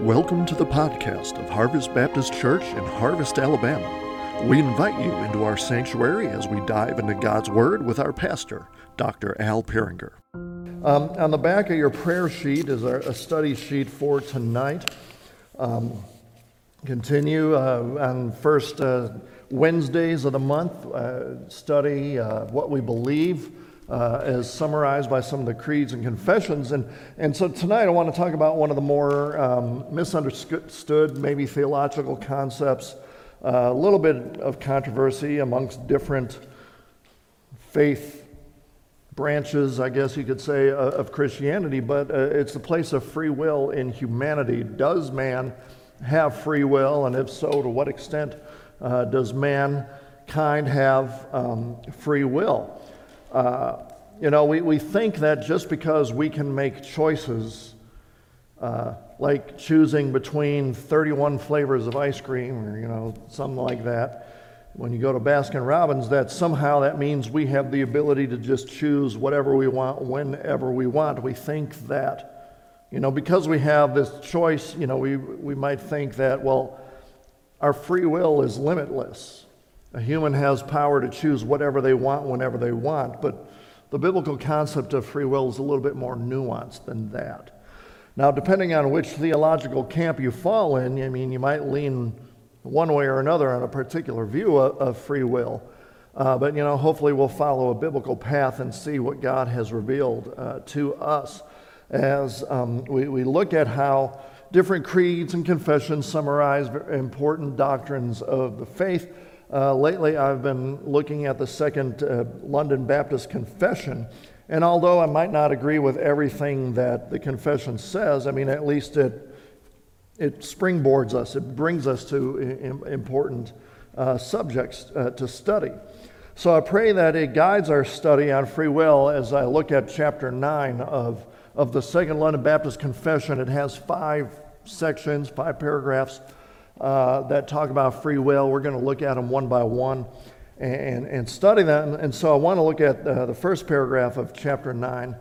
Welcome to the podcast of Harvest Baptist Church in Harvest, Alabama. We invite you into our sanctuary as we dive into God's Word with our pastor, Dr. Al Peringer. On the back of your prayer sheet is a study sheet for tonight. Continue on first Wednesdays of the month, study what we believe as summarized by some of the creeds and confessions. And so tonight I want to talk about one of the more misunderstood, maybe theological concepts, a little bit of controversy amongst different faith branches, I guess you could say, of Christianity, but it's the place of free will in humanity. Does man have free will? And if so, to what extent does mankind have free will? We think that just because we can make choices, like choosing between 31 flavors of ice cream or, something like that, when you go to Baskin-Robbins, that somehow that means we have the ability to just choose whatever we want, whenever we want. We think that, because we have this choice, we might think that, well, our free will is limitless. A human has power to choose whatever they want, whenever they want, but the biblical concept of free will is a little bit more nuanced than that. Now, depending on which theological camp you fall in, you might lean one way or another on a particular view of free will, but hopefully we'll follow a biblical path and see what God has revealed to us as we look at how different creeds and confessions summarize important doctrines of the faith. Lately, I've been looking at the Second London Baptist Confession, and although I might not agree with everything that the confession says, at least it springboards us. It brings us to important subjects to study. So I pray that it guides our study on free will as I look at chapter 9 of the Second London Baptist Confession. It has 5 sections, 5 paragraphs that talk about free will. We're going to look at them one by one and study them. And so I want to look at the first paragraph of chapter 9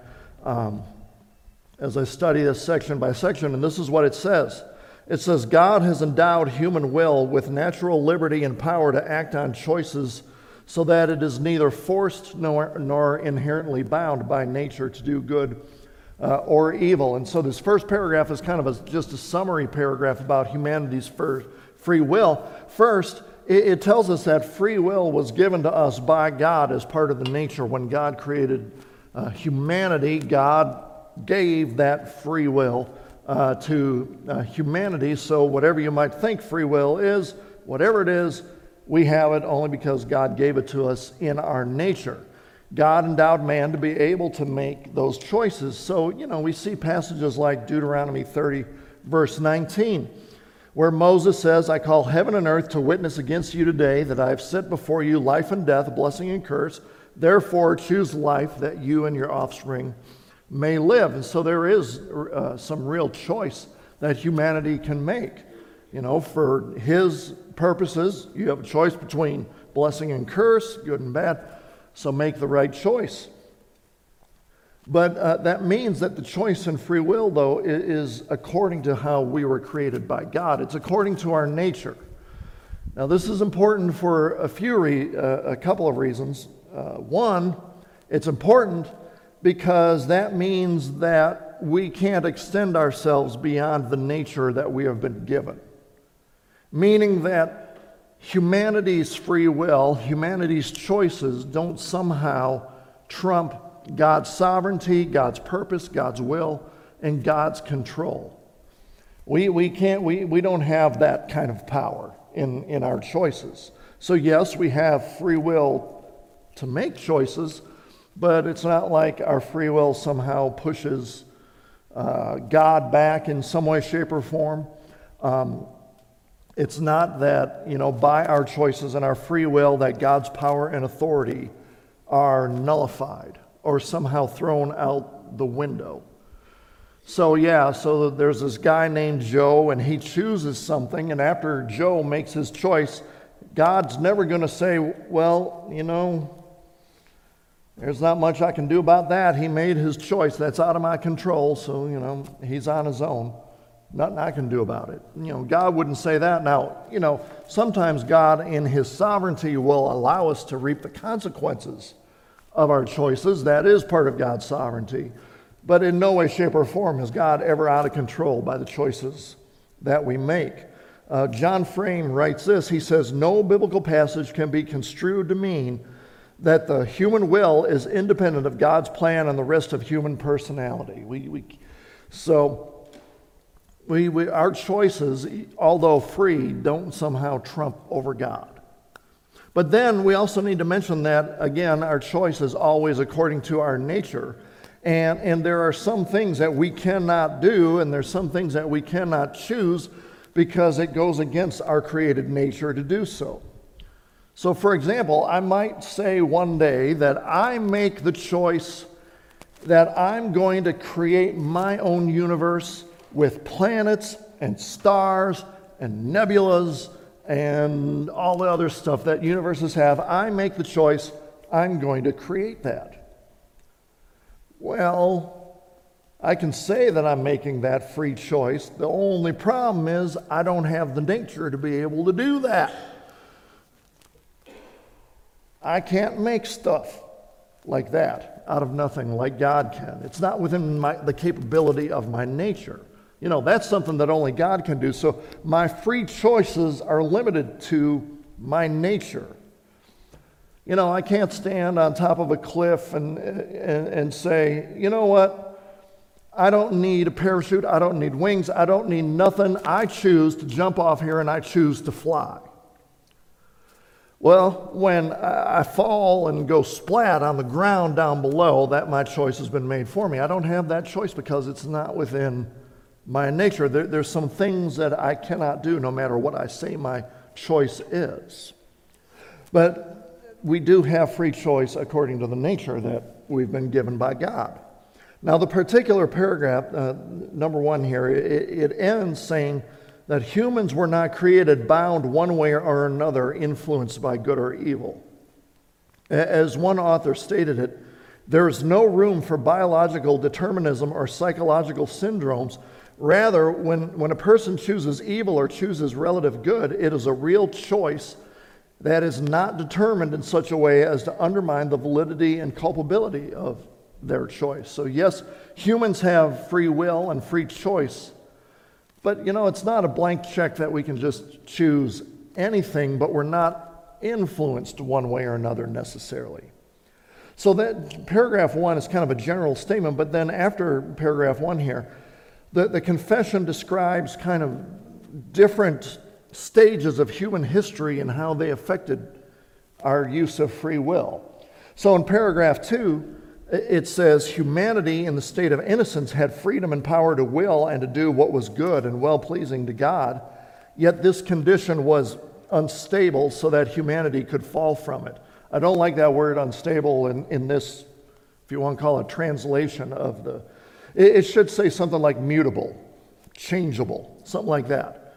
as I study this section by section. And this is what it says. It says, God has endowed human will with natural liberty and power to act on choices so that it is neither forced nor inherently bound by nature to do good or evil. And so this first paragraph is kind of just a summary paragraph about humanity's free will. First, it tells us that free will was given to us by God as part of the nature. When God created humanity, God gave that free will to humanity. So whatever you might think free will is, whatever it is, we have it only because God gave it to us in our nature. God endowed man to be able to make those choices. So, we see passages like Deuteronomy 30, verse 19, where Moses says, I call heaven and earth to witness against you today that I have set before you life and death, blessing and curse. Therefore, choose life that you and your offspring may live. And so there is some real choice that humanity can make. For his purposes, you have a choice between blessing and curse, good and bad. So make the right choice. But that means that the choice in free will, though, is according to how we were created by God. It's according to our nature. Now, this is important for a couple of reasons. One, it's important because that means that we can't extend ourselves beyond the nature that we have been given. Meaning that humanity's free will, humanity's choices don't somehow trump God's sovereignty, God's purpose, God's will, and God's control. We don't have that kind of power in our choices. So yes, we have free will to make choices, but it's not like our free will somehow pushes God back in some way, shape, or form. It's not that, by our choices and our free will that God's power and authority are nullified or somehow thrown out the window. So there's this guy named Joe, and he chooses something, and after Joe makes his choice, God's never going to say, well, there's not much I can do about that. He made his choice. That's out of my control, so, he's on his own. Nothing I can do about it. God wouldn't say that. Now, sometimes God in his sovereignty will allow us to reap the consequences of our choices. That is part of God's sovereignty. But in no way, shape, or form is God ever out of control by the choices that we make. John Frame writes this. He says, no biblical passage can be construed to mean that the human will is independent of God's plan and the rest of human personality. Our choices, although free, don't somehow trump over God. But then we also need to mention that, again, our choice is always according to our nature. And there are some things that we cannot do, and there's some things that we cannot choose because it goes against our created nature to do so. So, for example, I might say one day that I make the choice that I'm going to create my own universe with planets and stars and nebulas and all the other stuff that universes have. I make the choice, I'm going to create that. Well, I can say that I'm making that free choice. The only problem is I don't have the nature to be able to do that. I can't make stuff like that out of nothing like God can. It's not within the capability of my nature. That's something that only God can do. So my free choices are limited to my nature. I can't stand on top of a cliff and say, you know what? I don't need a parachute. I don't need wings. I don't need nothing. I choose to jump off here and I choose to fly. Well, when I fall and go splat on the ground down below, that my choice has been made for me. I don't have that choice because it's not within my nature. There's some things that I cannot do no matter what I say my choice is. But we do have free choice according to the nature that we've been given by God. Now, the particular paragraph, number 1 here, it ends saying that humans were not created bound one way or another, influenced by good or evil. As one author stated it, there is no room for biological determinism or psychological syndromes. Rather, when a person chooses evil or chooses relative good, it is a real choice that is not determined in such a way as to undermine the validity and culpability of their choice. So yes, humans have free will and free choice, but it's not a blank check that we can just choose anything, but we're not influenced one way or another necessarily. So that paragraph 1 is kind of a general statement, but then after paragraph 1 here, the confession describes kind of different stages of human history and how they affected our use of free will. So in paragraph 2, it says, humanity in the state of innocence had freedom and power to will and to do what was good and well-pleasing to God, yet this condition was unstable so that humanity could fall from it. I don't like that word unstable in this, if you want to call it, translation of the... It should say something like mutable, changeable, something like that.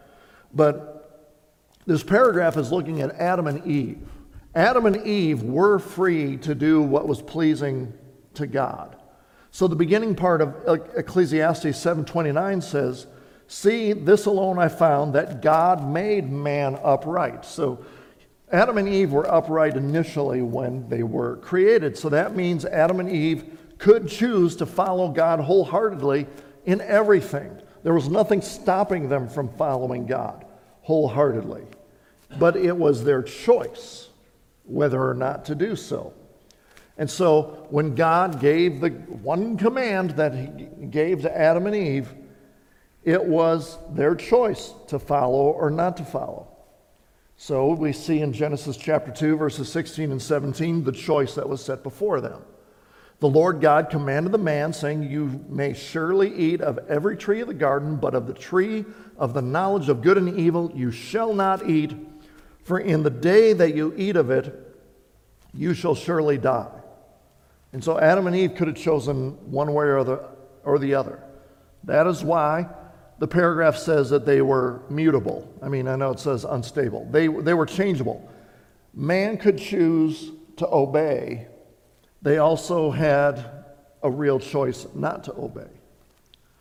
But this paragraph is looking at Adam and Eve. Adam and Eve were free to do what was pleasing to God. So the beginning part of Ecclesiastes 7:29 says, see, this alone I found, that God made man upright. So Adam and Eve were upright initially when they were created. So that means Adam and Eve could choose to follow God wholeheartedly in everything. There was nothing stopping them from following God wholeheartedly. But it was their choice whether or not to do so. And so when God gave the one command that he gave to Adam and Eve, it was their choice to follow or not to follow. So we see in Genesis chapter 2, verses 16 and 17, the choice that was set before them. The Lord God commanded the man, saying, you may surely eat of every tree of the garden, but of the tree of the knowledge of good and evil you shall not eat, for in the day that you eat of it, you shall surely die. And so Adam and Eve could have chosen one way or the other. That is why the paragraph says that they were mutable. I know it says unstable. They were changeable. Man could choose to obey. They also had a real choice not to obey.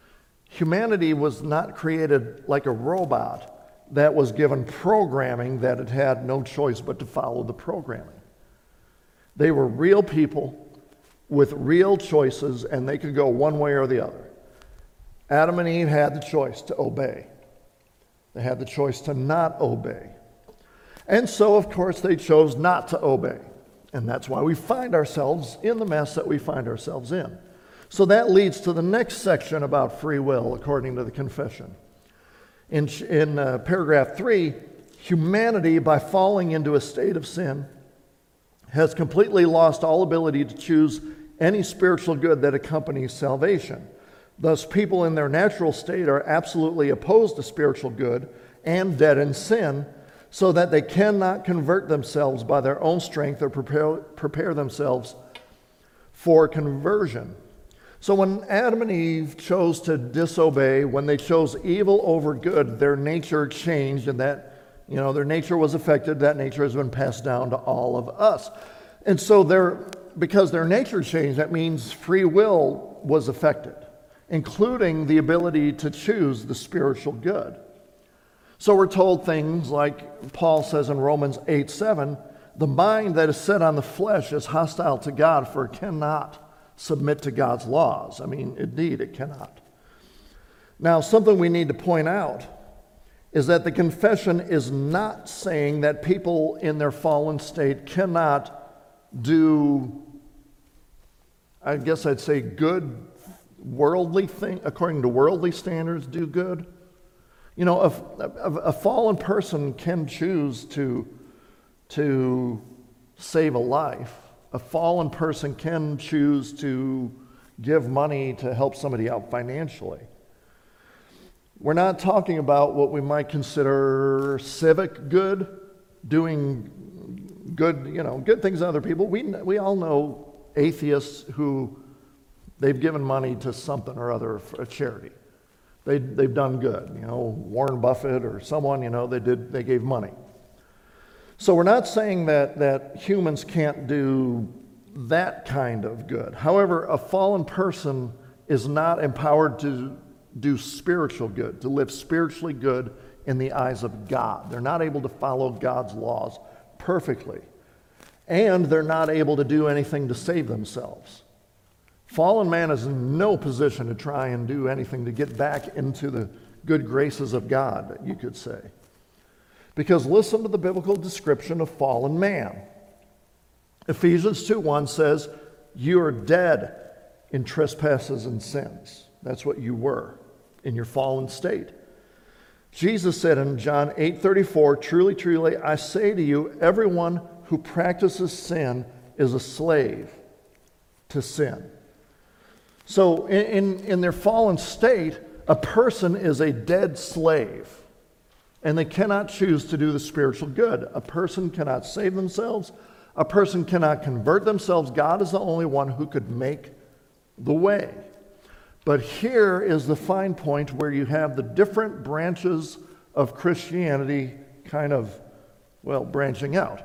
Humanity was not created like a robot that was given programming that it had no choice but to follow the programming. They were real people with real choices, and they could go one way or the other. Adam and Eve had the choice to obey. They had the choice to not obey. And so, of course, they chose not to obey. And that's why we find ourselves in the mess that we find ourselves in. So that leads to the next section about free will, according to the confession. In paragraph 3, humanity, by falling into a state of sin, has completely lost all ability to choose any spiritual good that accompanies salvation. Thus, people in their natural state are absolutely opposed to spiritual good and dead in sin, so that they cannot convert themselves by their own strength or prepare themselves for conversion. So when Adam and Eve chose to disobey, when they chose evil over good, their nature changed, and that, their nature was affected. That nature has been passed down to all of us. And so because their nature changed, that means free will was affected, including the ability to choose the spiritual good. So we're told things like Paul says in Romans 8:7, the mind that is set on the flesh is hostile to God, for it cannot submit to God's laws. Indeed, it cannot. Now, something we need to point out is that the confession is not saying that people in their fallen state cannot do, I guess I'd say, good worldly thing, according to worldly standards, do good. A fallen person can choose to save a life. A fallen person can choose to give money to help somebody out financially. We're not talking about what we might consider civic good, doing good, good things to other people. We all know atheists who they've given money to something or other for a charity. They've done good. Warren Buffett or someone, they gave money. So we're not saying that humans can't do that kind of good. However, a fallen person is not empowered to do spiritual good, to live spiritually good in the eyes of God. They're not able to follow God's laws perfectly. And they're not able to do anything to save themselves. Fallen man is in no position to try and do anything to get back into the good graces of God, you could say. Because listen to the biblical description of fallen man. Ephesians 2:1 says, you are dead in trespasses and sins. That's what you were in your fallen state. Jesus said in John 8:34, truly, truly, I say to you, everyone who practices sin is a slave to sin. So in their fallen state, a person is a dead slave, and they cannot choose to do the spiritual good. A person cannot save themselves. A person cannot convert themselves. God is the only one who could make the way. But here is the fine point where you have the different branches of Christianity kind of, branching out.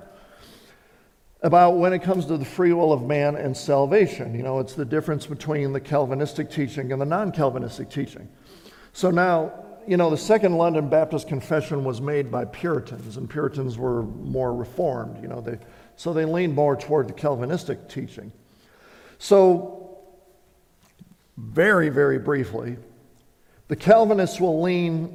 About when it comes to the free will of man and salvation. It's the difference between the Calvinistic teaching and the non-Calvinistic teaching. So now, the Second London Baptist Confession was made by Puritans, and Puritans were more reformed. So they leaned more toward the Calvinistic teaching. So, very, very briefly, the Calvinists will lean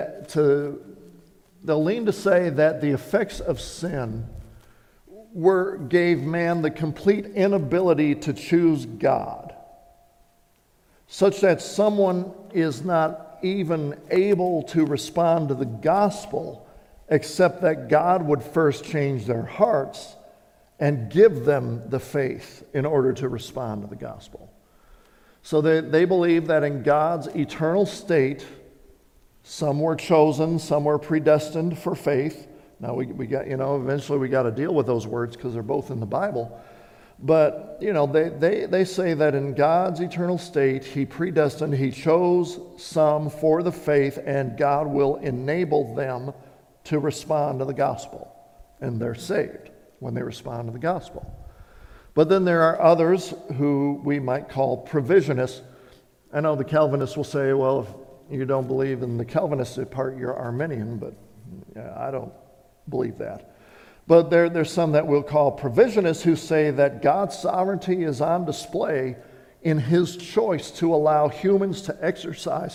to say that the effects of sin gave man the complete inability to choose God, such that someone is not even able to respond to the gospel except that God would first change their hearts and give them the faith in order to respond to the gospel. So they believe that in God's eternal state, some were chosen, some were predestined for faith. Now we got, eventually we got to deal with those words because they're both in the Bible. But, they say that in God's eternal state, he predestined, he chose some for the faith, and God will enable them to respond to the gospel. And they're saved when they respond to the gospel. But then there are others who we might call provisionists. I know the Calvinists will say, well, if you don't believe in the Calvinistic part, you're Arminian, but yeah, I don't believe that. But there's some that we'll call provisionists who say that God's sovereignty is on display in his choice to allow humans to exercise,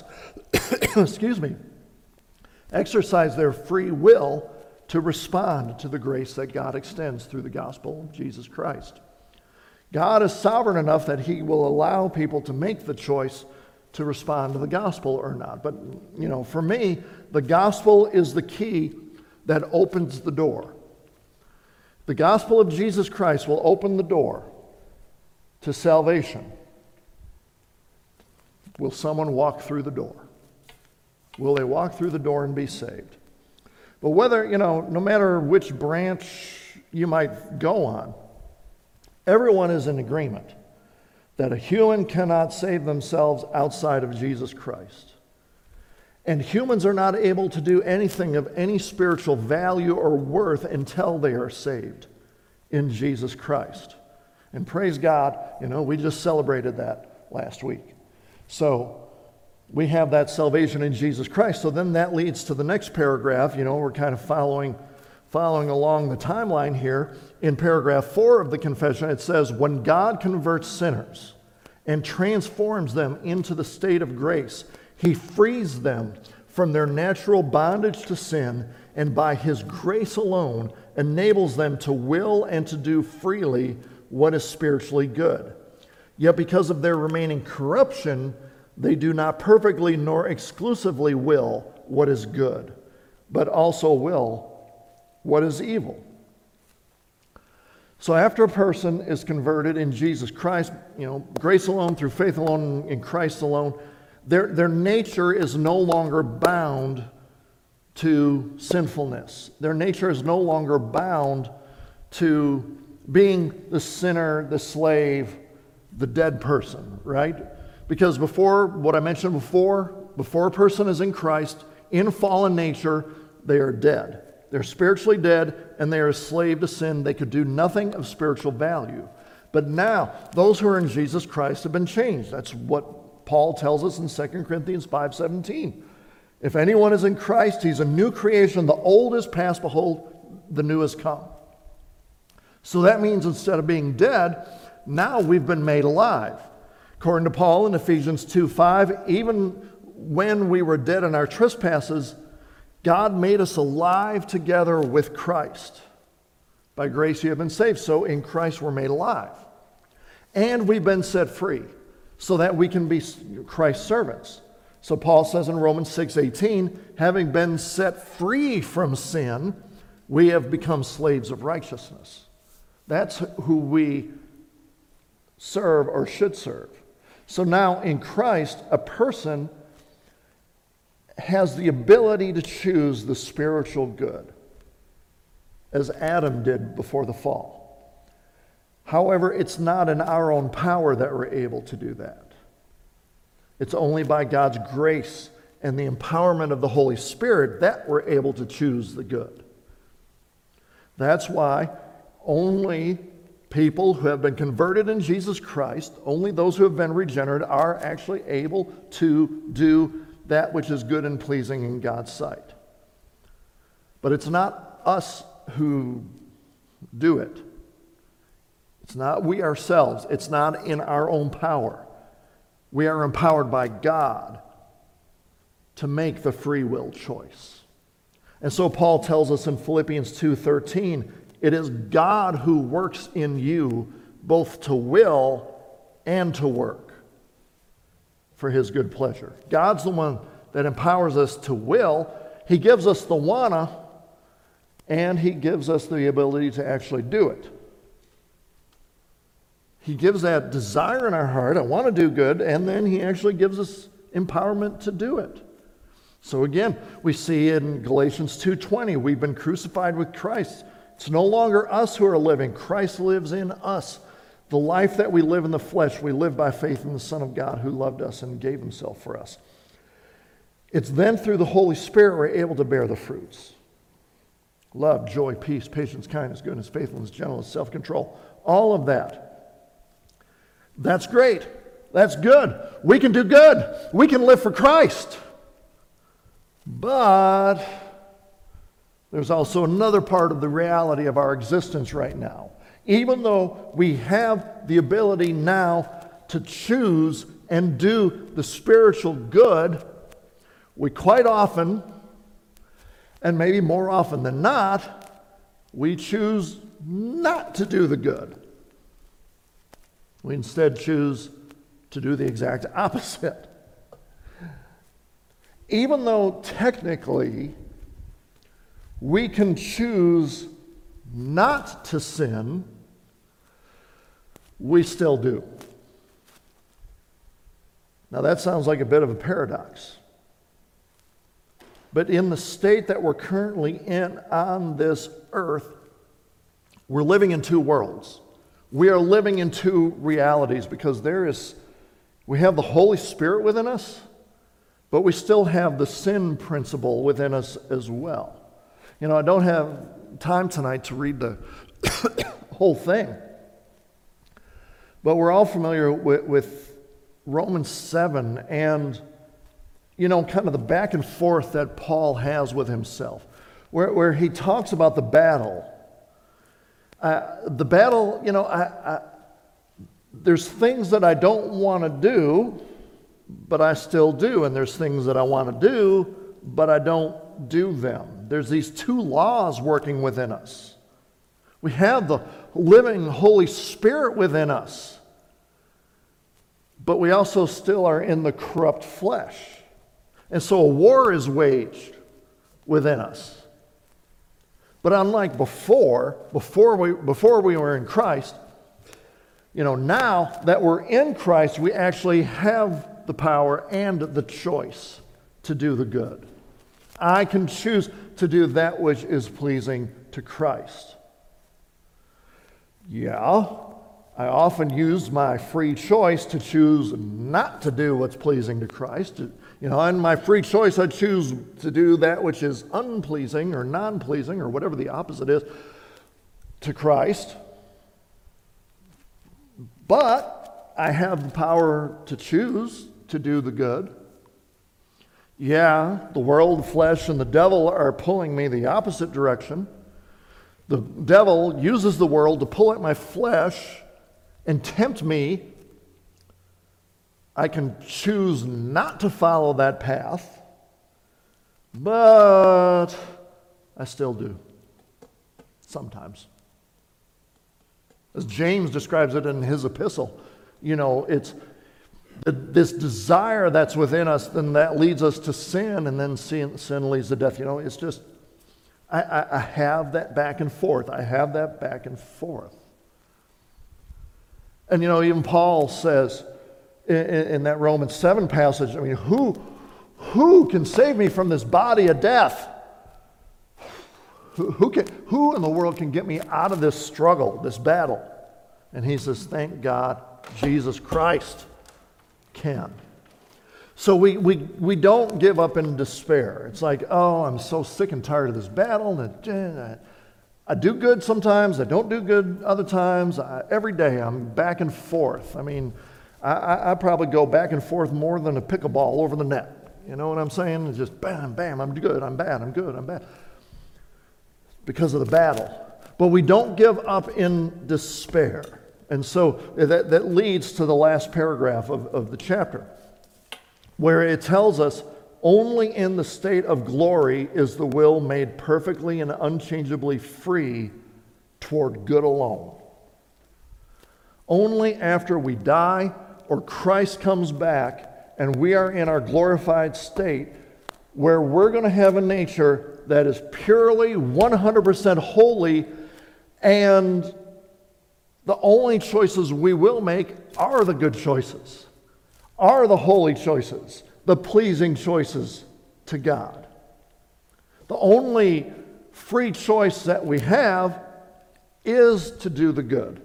exercise their free will to respond to the grace that God extends through the gospel of Jesus Christ. God is sovereign enough that he will allow people to make the choice to respond to the gospel or not. But, for me, the gospel is the key that opens the door. The gospel of Jesus Christ will open the door to salvation. Will someone walk through the door? Will they walk through the door and be saved? But whether, no matter which branch you might go on, everyone is in agreement that a human cannot save themselves outside of Jesus Christ. And humans are not able to do anything of any spiritual value or worth until they are saved in Jesus Christ. And praise God, we just celebrated that last week. So we have that salvation in Jesus Christ. So then that leads to the next paragraph. We're kind of following along the timeline here. In paragraph 4 of the confession, it says, when God converts sinners and transforms them into the state of grace, he frees them from their natural bondage to sin, and by his grace alone enables them to will and to do freely what is spiritually good. Yet because of their remaining corruption, they do not perfectly nor exclusively will what is good, but also will what is evil. So after a person is converted in Jesus Christ, grace alone, through faith alone, in Christ alone, their nature is no longer bound to sinfulness. Their nature is no longer bound to being the sinner, the slave, the dead person, right? Because before, what I mentioned before a person is in Christ, in fallen nature, they are dead. They're spiritually dead, and they are a slave to sin. They could do nothing of spiritual value. But now, those who are in Jesus Christ have been changed. That's what Paul tells us in 2 Corinthians 5:17. If anyone is in Christ, he's a new creation. The old is past, behold, the new has come. So that means instead of being dead, now we've been made alive. According to Paul in Ephesians 2:5, even when we were dead in our trespasses, God made us alive together with Christ. By grace you have been saved. So in Christ we're made alive. And we've been set free so that we can be Christ's servants. So Paul says in Romans 6:18, having been set free from sin, we have become slaves of righteousness. That's who we serve or should serve. So now in Christ, a person has the ability to choose the spiritual good, as Adam did before the fall. However, it's not in our own power that we're able to do that. It's only by God's grace and the empowerment of the Holy Spirit that we're able to choose the good. That's why only people who have been converted in Jesus Christ, only those who have been regenerated, are actually able to do that which is good and pleasing in God's sight. But it's not us who do it. It's not we ourselves. It's not in our own power. We are empowered by God to make the free will choice. And so Paul tells us in Philippians 2:13, it is God who works in you both to will and to work for his good pleasure. God's the one that empowers us to will. He gives us the wanna, and he gives us the ability to actually do it. He gives that desire in our heart, I want to do good, and then he actually gives us empowerment to do it. So again, we see in Galatians 2:20, we've been crucified with Christ. It's no longer us who are living. Christ lives in us. The life that we live in the flesh, we live by faith in the Son of God who loved us and gave himself for us. It's then through the Holy Spirit we're able to bear the fruits. Love, joy, peace, patience, kindness, goodness, faithfulness, gentleness, self-control. All of that. That's great. That's good. We can do good. We can live for Christ. But there's also another part of the reality of our existence right now. Even though we have the ability now to choose and do the spiritual good, we quite often, and maybe more often than not, we choose not to do the good. We instead choose to do the exact opposite. Even though technically we can choose not to sin, we still do. Now that sounds like a bit of a paradox. But in the state that we're currently in on this earth, we're living in two worlds. We are living in two realities because we have the Holy Spirit within us, but we still have the sin principle within us as well. You know, I don't have time tonight to read the whole thing, but we're all familiar with Romans 7 and, you know, kind of the back and forth that Paul has with himself, where he talks about the battle. The battle, you know, there's things that I don't want to do, but I still do. And there's things that I want to do, but I don't do them. There's these two laws working within us. We have the living Holy Spirit within us, but we also still are in the corrupt flesh. And so a war is waged within us. But unlike before we were in Christ, you know, now that we're in Christ, we actually have the power and the choice to do the good. I can choose to do that which is pleasing to Christ. Yeah, I often use my free choice to choose not to do what's pleasing to Christ. You know, in my free choice, I choose to do that which is unpleasing or non-pleasing or whatever the opposite is to Christ. But I have the power to choose to do the good. Yeah, the world, the flesh, and the devil are pulling me the opposite direction. The devil uses the world to pull at my flesh and tempt me. I can choose not to follow that path, but I still do, sometimes. As James describes it in his epistle, you know, it's this desire that's within us, then that leads us to sin, and then sin leads to death. You know, it's just, I have that back and forth. I have that back and forth. And, you know, even Paul says in that Romans 7 passage, I mean, who can save me from this body of death? Who in the world can get me out of this struggle, this battle? And he says, thank God, Jesus Christ can. So we don't give up in despair. It's like, oh, I'm so sick and tired of this battle. That I do good sometimes, I don't do good other times. Every day I'm back and forth. I mean, I probably go back and forth more than a pickleball over the net. You know what I'm saying? It's just bam, bam, I'm good, I'm bad, I'm good, I'm bad. Because of the battle. But we don't give up in despair. And so that leads to the last paragraph of the chapter, where it tells us, only in the state of glory is the will made perfectly and unchangeably free toward good alone. Only after we die or Christ comes back and we are in our glorified state, where we're going to have a nature that is purely 100% holy, and the only choices we will make are the good choices, are the holy choices, the pleasing choices to God. The only free choice that we have is to do the good.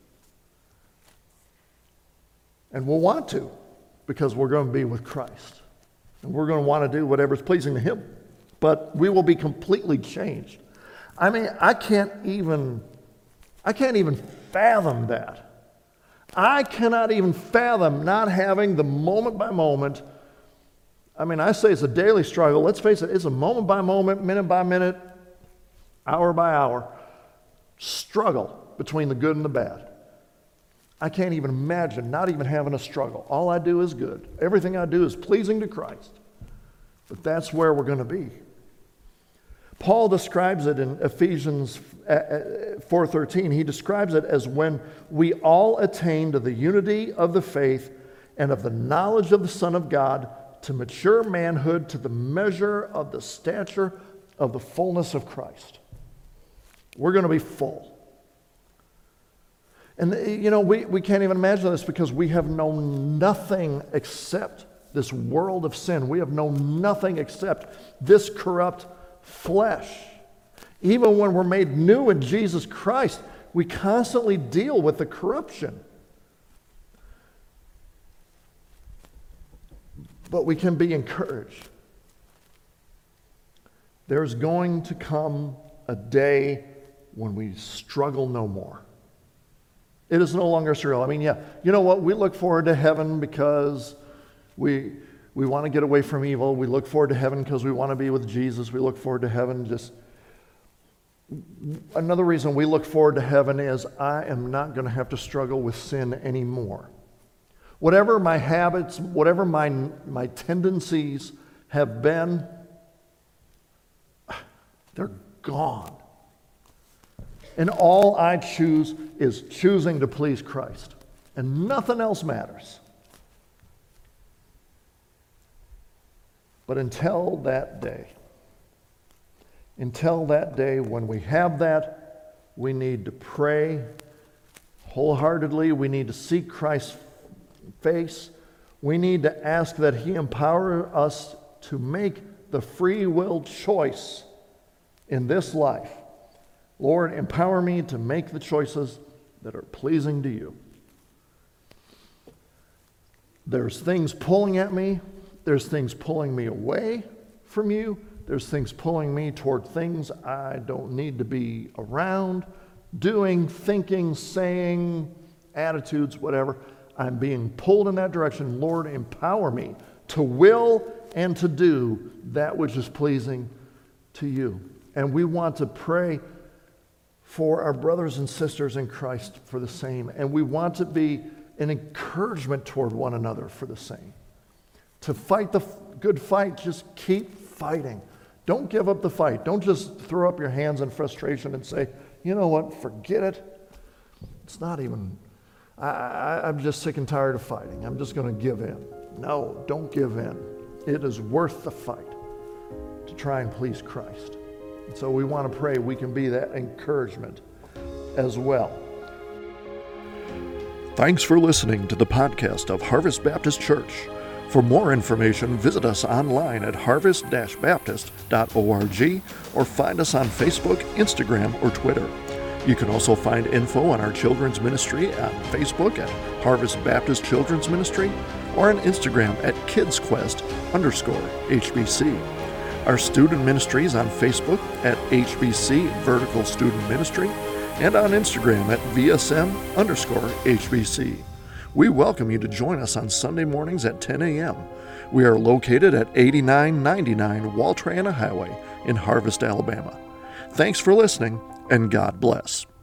And we'll want to, because we're going to be with Christ. And we're going to want to do whatever's pleasing to Him. But we will be completely changed. I mean, I can't even fathom that. I cannot even fathom not having the moment by moment. I mean, I say it's a daily struggle. Let's face it, it's a moment by moment, minute by minute, hour by hour struggle between the good and the bad. I can't even imagine not even having a struggle. All I do is good. Everything I do is pleasing to Christ. But that's where we're going to be. Paul describes it in Ephesians 4:13. He describes it as when we all attain to the unity of the faith and of the knowledge of the Son of God, to mature manhood, to the measure of the stature of the fullness of Christ. We're going to be full. And we can't even imagine this because we have known nothing except this world of sin. We have known nothing except this corrupt flesh. Even when we're made new in Jesus Christ, we constantly deal with the corruption. But we can be encouraged. There's going to come a day when we struggle no more. It is no longer a struggle. I mean, yeah, you know what? We look forward to heaven because we want to get away from evil. We look forward to heaven because we want to be with Jesus. We look forward to heaven just... Another reason we look forward to heaven is I am not going to have to struggle with sin anymore. Whatever my habits, whatever my tendencies have been, they're gone. And all I choose is choosing to please Christ. And nothing else matters. But until that day when we have that, we need to pray wholeheartedly. We need to seek Christ's face. We need to ask that He empower us to make the free will choice in this life. Lord, empower me to make the choices that are pleasing to You. There's things pulling at me. There's things pulling me away from You. There's things pulling me toward things I don't need to be around, doing, thinking, saying, attitudes, whatever. I'm being pulled in that direction. Lord, empower me to will and to do that which is pleasing to You. And we want to pray for our brothers and sisters in Christ for the same. And we want to be an encouragement toward one another for the same. To fight the good fight, just keep fighting. Don't give up the fight. Don't just throw up your hands in frustration and say, you know what, forget it. It's not even, I'm just sick and tired of fighting. I'm just going to give in. No, don't give in. It is worth the fight to try and please Christ. And so we want to pray we can be that encouragement as well. Thanks for listening to the podcast of Harvest Baptist Church. For more information, visit us online at harvest-baptist.org or find us on Facebook, Instagram, or Twitter. You can also find info on our children's ministry on Facebook at Harvest Baptist Children's Ministry or on Instagram at kidsquest_HBC. Our student ministries on Facebook at HBC Vertical Student Ministry and on Instagram at VSM_HBC. We welcome you to join us on Sunday mornings at 10 a.m. We are located at 8999 Waltrana Highway in Harvest, Alabama. Thanks for listening, and God bless.